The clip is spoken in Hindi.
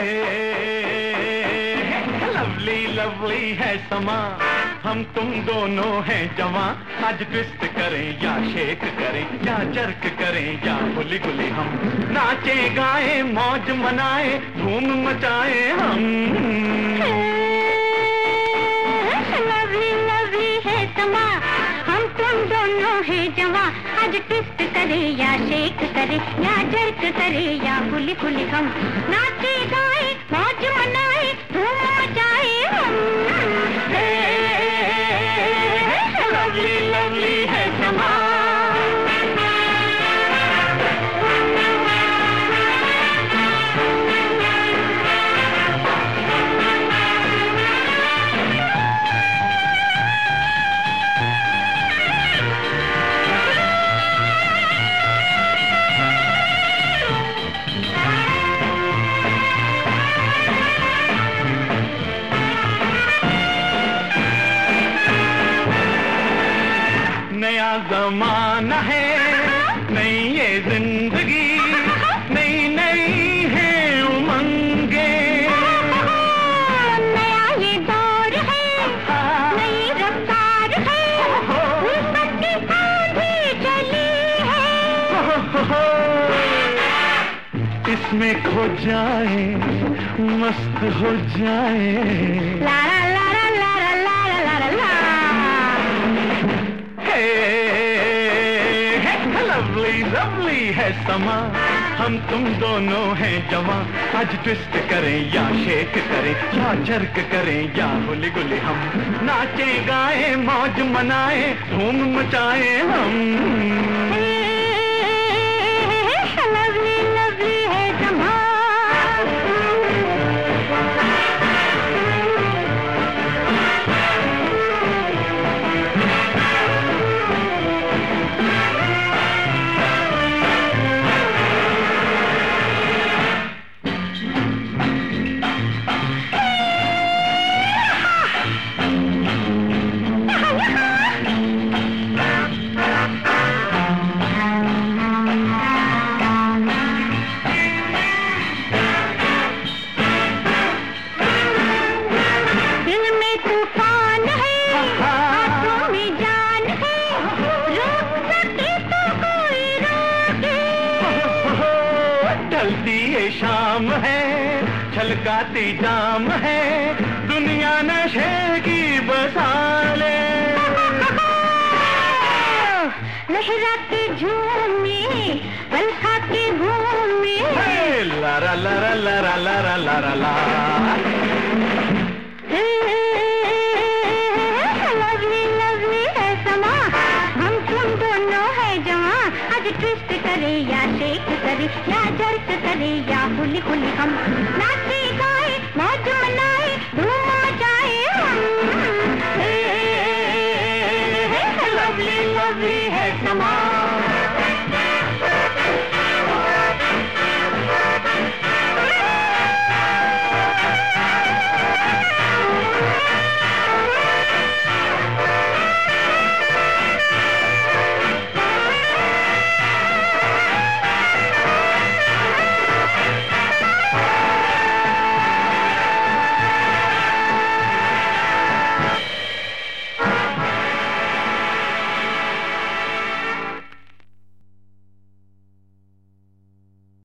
लवली लवली है समा, हम तुम दोनों हैं जवां। आज ट्विस्ट करें या शेक करें या जर्क करें या गुली गुली, हम नाचे गाए मौज मनाए धूम मचाए हम। लवली लवली है समा, हम तुम दोनों हैं जवां। आज ट्विस्ट करे या शेक करे या जर्क करे या गुली गुली, हम नाचे गाए मौज मनाए धूम मचाए हम। लवली लवली है समा। नया जमाना है, नई ये जिंदगी, नई नई है उमंगे। नया ये दौर है, नई रफ्तार है, विपत्ति आंधी चली है। इसमें खो जाए मस्त हो जाए। ला ला ला ला ला ला ला ला ला। लवली लवली है समा, हम तुम दोनों हैं जवां। आज ट्विस्ट करें या शेक करें या जर्क करें या गुली गुली, हम नाचे गाए मौज मनाए धूम मचाए हम। लवली लवली है समा। शाम है छलकाती जाम है, दुनिया नशे की बसाले। लहरा के झूमे पलखा के घूमे, लारा लारा लारा लारा लारा ला। लवली लवली है समा, हम तुम दोनों है जवां। आज ट्विस्ट करे या शेक करे या जर्क करे या गुली गुली, हम